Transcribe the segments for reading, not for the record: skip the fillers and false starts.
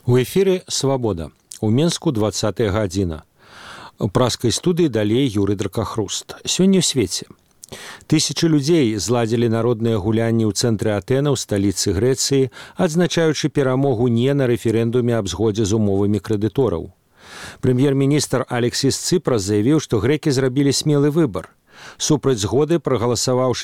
У эфіры «Свабода». У Менску 20-я гадзіна. У праскай студыі далей Юрый Дракахруст. Сёння ў свеце. Тысячы людзей зладзілі народныя гулянні ў цэнтры Атэна ў сталіцы Грэцыі, адзначаючы перамогу не на рэферэндуме аб згодзе з умовамі крэдытораў. Прэм'ер-міністр Алексіс Цыпрас заявіў, што грэкі зрабілі смелы выбар. Супраць згоды прагаласаваў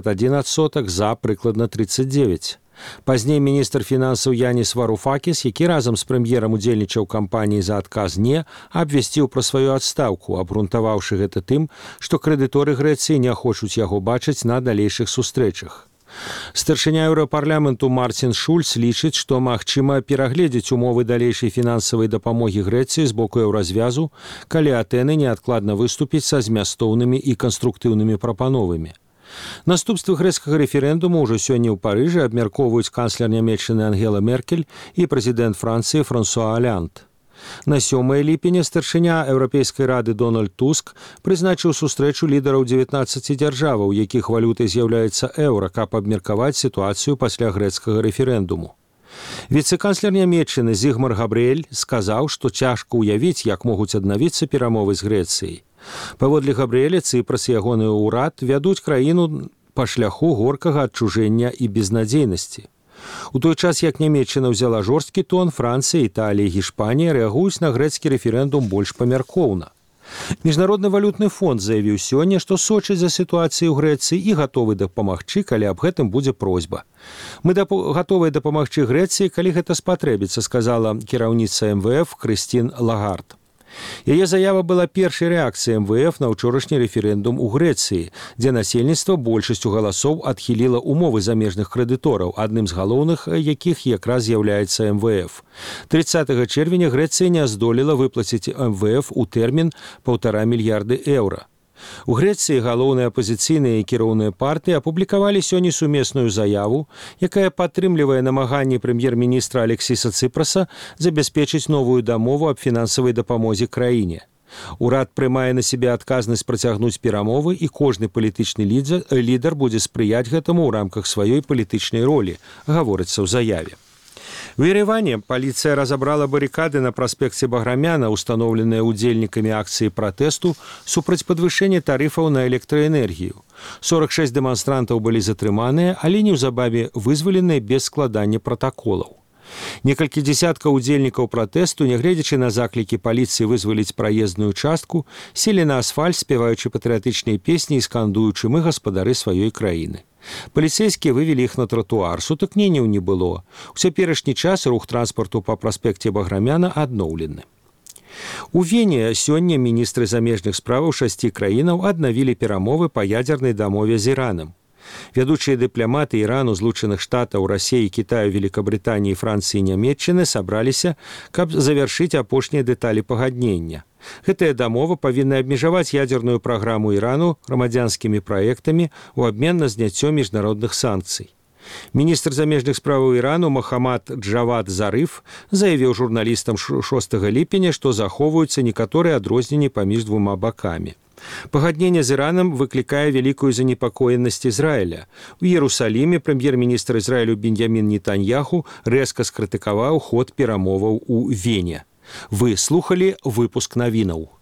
61%, за прыкладна 39%. Пазней міністр фінансаў Яніс Варуфакіс, які разам з прэм'ерам удзельнічаў кампаніі за адказ «не», абвясціў пра сваю адстаўку, абгрунтаваўшы гэта тым, што крэдыторы Грэцыі не хочуць яго бачыць на далейшых сустрэчах. Старшыня Еўрапарламенту Мартин Шульц лічыць, што магчыма перагледзець умовы далейшай фінансавай дапамогі Грэцыі з боку еўразвязу, калі Атэны неадкладна выступіць са змястоўнымі і канструктыўнымі прапановамі. Наступствы грэцкага рэферэндуму ўжо сёння ў Парыжы абмяркоўваюць канцлер нямецчыны Ангела Меркель і прэзідэнт Францыі Франсуа Аланд. На 7 ліпеня старшыня Еўрапейскай рады Дональд Туск прызначыў сустрэчу лідараў 19 дзяржаваў, якіх валютай з'яўляецца еўра, каб абмеркаваць сітуацыю пасля грэцкага рэферэндуму. Віцэ-канцлер нямецчыны Зігмар Габрыэль сказаў, што цяжка ўявіць, як могуць аднавіцца перамовы з Грэцыяй. Паводле Габрыэля, Цыпрас і ягоны ўрад вядуць краіну па шляху горкага адчужэння і безнадзейнасці. У той час, як Нямецчына ўзяла жорсткі тон, Францыя, Італія і Гішпанія рэагуюць на грэцкі рэферэндум больш памяркоўна. Міжнародны валютны фонд заявіў сёння, што сочыць за сітуацыю ў Грэцыі і гатовы дапамагчы, калі аб гэтым будзе просьба. Мы гатовыя дапамагчы Грэцыі, калі гэта спатрэбіцца, сказала кіраўніца МВФ Крыстін Лагард. Яе заява была першай рэакцыяй МВФ на ўчорашні рэферэндум у Грэцыі, дзе насельніцтва большасцю галасоў адхіліла умовы замежных крэдытораў, адным з галоўных якіх якраз з'яўляецца МВФ. 30 чэрвеня Грэцыя не здолела выплаціць МВФ у тэрмін 1,5 мільярды еўра. У Грэцыі галоўныя апазіцыйныя і кіроўныя партыі апублікавалі сёння сумесную заяву, якая падтрымлівае намаганні прэм'ер-міністра Алексіса Цыпраса забяспечыць новую дамову аб фінансавай дапамозе краіне. Урад прымае на сябе адказнасць працягнуць перамовы, і кожны палітычны лідар будзе спрыяць гэтаму ў рамках сваёй палітычнай ролі, гаворыцца ў заяве. У Ереване паліцыя разабрала барыкады на праспекце Баграмяна, устаноўленыя удзельнікамі акцыі пратэсту супраць падвышэння тарыфаў на электраэнергію. 46 дэманстрантаў былі затрыманыя, але неўзабаве вызваленыя без складання пратаколаў. Некалькі дзесяткаў удзельнікаў пратэсту, нягледзячы на заклікі паліцыі вызваліць праездную частку, селі на асфальт, спяваючы патрыятычныя песні і скандуючы «Мы гаспадары сваёй краіны». Паліцэйскія вывелі іх на тратуар, сутыкненняў не было. У цяперашні час рух транспарту па праспекце Баграмяна адноўлены. У Вене сёння міністры замежных справаў 6 краінаў аднавілі перамовы па ядзернай дамове з Іранам. Вядучыя дыпламаты Ірану, Злучаных Штатаў, Расіі, Кітаю, Великабрытаніі, Францыі і Нямецчыны сабраліся, каб завяршыць апошнія дэталі пагаднення. Гэтая дамова павінна абмежаваць ядзерную праграму Ірану грамадзянскімі праектамі ў абмен на зняццё міжнародных санкцый. Міністр замежных справаў Ірану Мохаммад Джавад Зарыф заявіў журналістам 6 ліпеня, што захоўваюцца некаторыя адрозненні паміж двума бакамі. Пагадненне з Іранам выклікае вялікую занепакоенасць Ізраіля. У Іерусаліме прэм'ер-міністр Ізраілю Беньямін Нетаньяху рэзка скрытыкаваў ход перамоваў у Вене. Вы слухалі выпуск навінаў.